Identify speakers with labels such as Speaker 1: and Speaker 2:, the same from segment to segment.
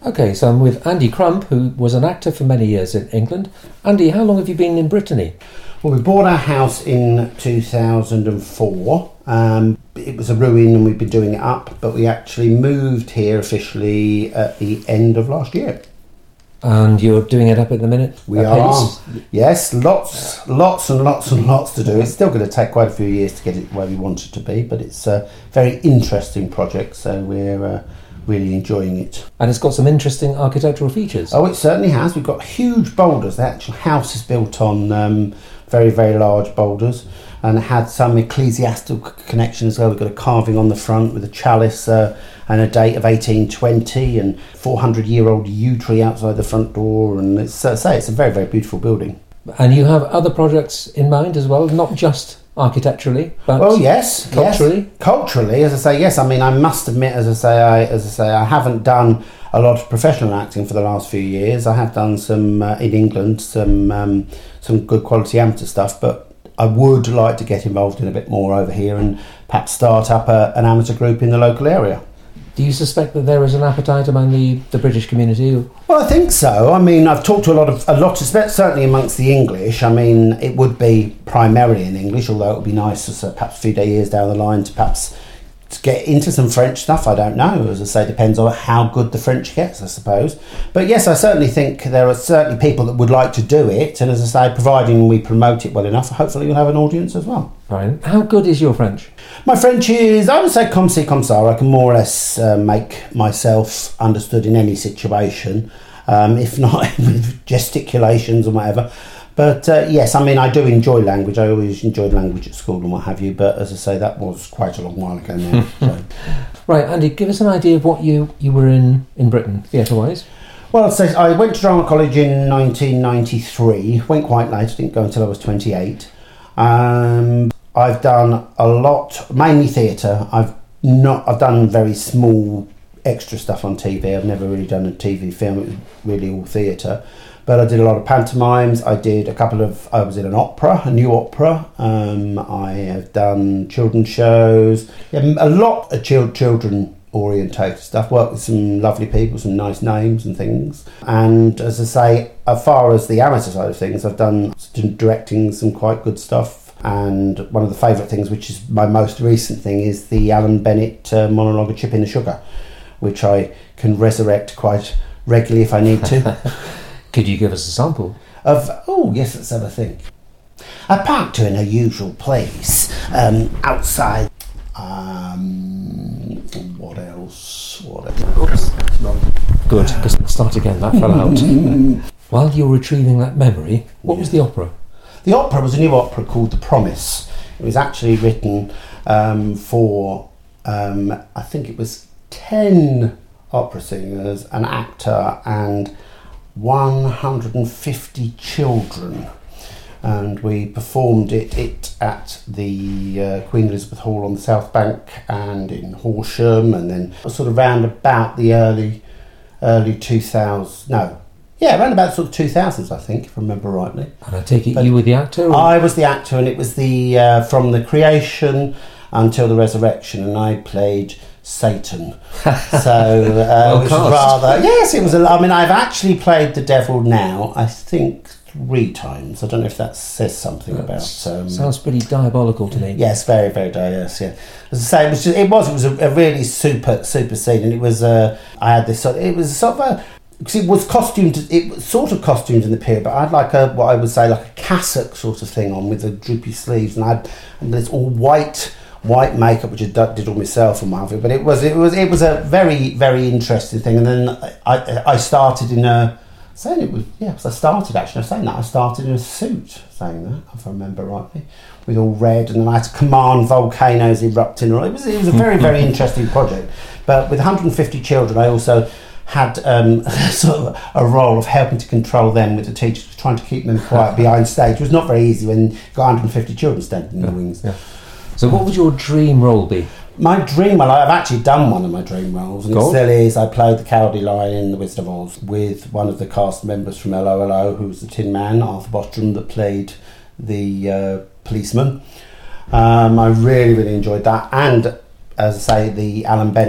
Speaker 1: Okay, so I'm with Andy Crump, who was an actor for many years in England. Andy, how long have you been in Brittany?
Speaker 2: Well, we bought our house in 2004. It was a ruin and we've been doing it up, but we actually moved here officially at the end of last year.
Speaker 1: And you're doing it up at the minute?
Speaker 2: We are. Yes, lots and lots to do. It's still going to take quite a few years to get it where we want it to be, but it's a very interesting project, so we're really enjoying it.
Speaker 1: And it's got some interesting architectural features.
Speaker 2: Oh, it certainly has. We've got huge boulders. The actual house is built on very, very large boulders, and it had some ecclesiastical connection as well. We've got a carving on the front with a chalice and a date of 1820 and 400-year-old yew tree outside the front door, and it's a very, very beautiful building.
Speaker 1: And you have other projects in mind as well, not just architecturally, but culturally.
Speaker 2: Yes. Culturally, as I say, yes. I mean, I must admit, as I say, I haven't done a lot of professional acting for the last few years. I have done some in England, some good quality amateur stuff, but I would like to get involved in a bit more over here and perhaps start up an amateur group in the local area.
Speaker 1: Do you suspect that there is an appetite among the British community?
Speaker 2: Well, I think so. I mean, I've talked to a lot, certainly amongst the English. I mean, it would be primarily in English, although it would be nice perhaps a few years down the line to get into some French stuff. I don't know. As I say, depends on how good the French gets, I suppose. But yes, I certainly think there are certainly people that would like to do it. And as I say, providing we promote it well enough, hopefully you'll have an audience as well.
Speaker 1: Right. How good is your French?
Speaker 2: My French is, I would say, comme ci, comme ça. I can more or less make myself understood in any situation, if not with gesticulations or whatever. But yes, I mean, I do enjoy language. I always enjoyed language at school and what have you. But as I say, that was quite a long while ago now. So.
Speaker 1: Right, Andy, give us an idea of what you were in Britain, theatre-wise.
Speaker 2: Well, I'd say I went to drama college in 1993. Went quite late. I didn't go until I was 28. I've done a lot, mainly theatre. I've done very small extra stuff on TV. I've never really done a TV film. It was really all theatre. But I did a lot of pantomimes. I was in an opera, a new opera. I have done children's shows. A lot of children orientated stuff. Worked with some lovely people, some nice names and things. And as I say, as far as the amateur side of things, I've done directing some quite good stuff. And one of the favourite things, which is my most recent thing, is the Alan Bennett monologue A Chip in the Sugar, which I can resurrect quite regularly if I need to.
Speaker 1: Could you give us a sample?
Speaker 2: Yes, let's have a think. I parked her in her usual place, outside. What else? Oops, wrong.
Speaker 1: Good, because start again, that fell out. While you're retrieving that memory, what was the opera?
Speaker 2: The opera was a new opera called The Promise. It was actually written for, I think it was 10 opera singers, an actor, and 150 children, and we performed it at the Queen Elizabeth Hall on the South Bank and in Horsham, and then sort of round about the early 2000s. Around about sort of 2000s, I think, if I remember rightly.
Speaker 1: And I take it you were the actor? Or?
Speaker 2: I was the actor, and it was the from the creation until the resurrection, and I played Satan. So which was rather, yes, it was. I've actually played the devil now, I think 3 times. I don't know if that says something about.
Speaker 1: Sounds pretty diabolical to me.
Speaker 2: Yes, very, very yes. Yeah. As I say, it was a really super scene, and it was. I had this. It was sort of a. Because it was costumed. It was sort of costumed in the period, but I had like what I would say like a cassock sort of thing on with the droopy sleeves, and I had this all white makeup, which I did all myself and what have you. But it was a very, very interesting thing. And then I started in a saying it was I started actually saying that I started in a suit, saying that if I remember rightly, with all red, and then I had to command volcanoes erupting. It was a very, very interesting project. But with 150 children, I also had sort of a role of helping to control them with the teachers, trying to keep them quiet behind stage. It was not very easy when you've got 150 children standing in the wings. Yeah.
Speaker 1: So what would your dream role be?
Speaker 2: My dream, well, I've actually done one of my dream roles, and it still is. I played the Cowardly Lion in The Wizard of Oz with one of the cast members from LOLO, who was the Tin Man, Arthur Bostrom, that played the policeman. I really, really enjoyed that. And, as I say, the Alan Bennett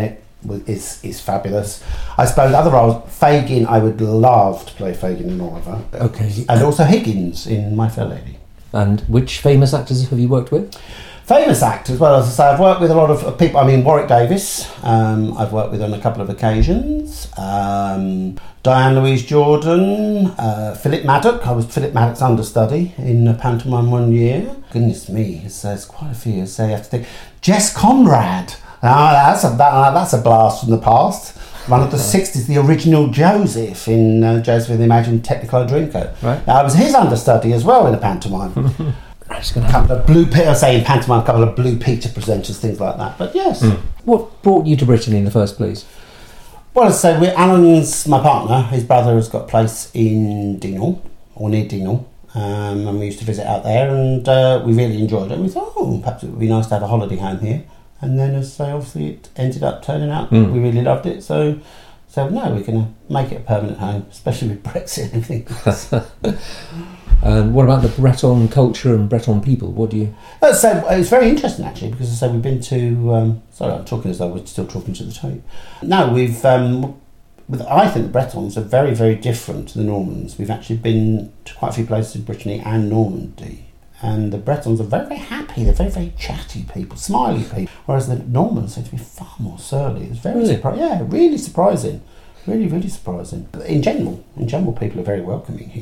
Speaker 2: is fabulous. I suppose other roles, Fagin, I would love to play Fagin in Oliver.
Speaker 1: Okay.
Speaker 2: And also Higgins in My Fair Lady.
Speaker 1: And which famous actors have you worked with?
Speaker 2: Famous actors, well, as I say, I've worked with a lot of people. I mean, Warwick Davis, I've worked with on a couple of occasions. Diane Louise Jordan, Philip Maddock. I was Philip Maddock's understudy in a pantomime one year. Goodness me, there's quite a few. So you have to think. Jess Conrad. That's a blast from the past. One of the 60s, the original Joseph in Joseph and the Imagined Technicolor Dreamcoat.
Speaker 1: Right.
Speaker 2: I was his understudy as well in a pantomime. A couple of Blue Peter, a couple of Blue Peter presenters, things like that. But yes.
Speaker 1: What brought you to Brittany in the first place?
Speaker 2: Well, as I say, Alan's my partner. His brother has got a place in Dingle, or near Dingle, and we used to visit out there, and we really enjoyed it. And we thought, perhaps it would be nice to have a holiday home here. And then, as I say, obviously it ended up turning out. We really loved it, so no, we're going to make it a permanent home, especially with Brexit and everything.
Speaker 1: And what about the Breton culture and Breton people? What do you...
Speaker 2: So it's very interesting, actually, because as I say, we've been to... sorry, I'm talking as though we're still talking to the tape. No, I think the Bretons are very, very different to the Normans. We've actually been to quite a few places in Brittany and Normandy. And the Bretons are very, very happy. They're very, very chatty people, smiley people. Whereas the Normans seem to be far more surly. It's very surprising. Yeah, really surprising. Really, really surprising. In general, people are very welcoming here.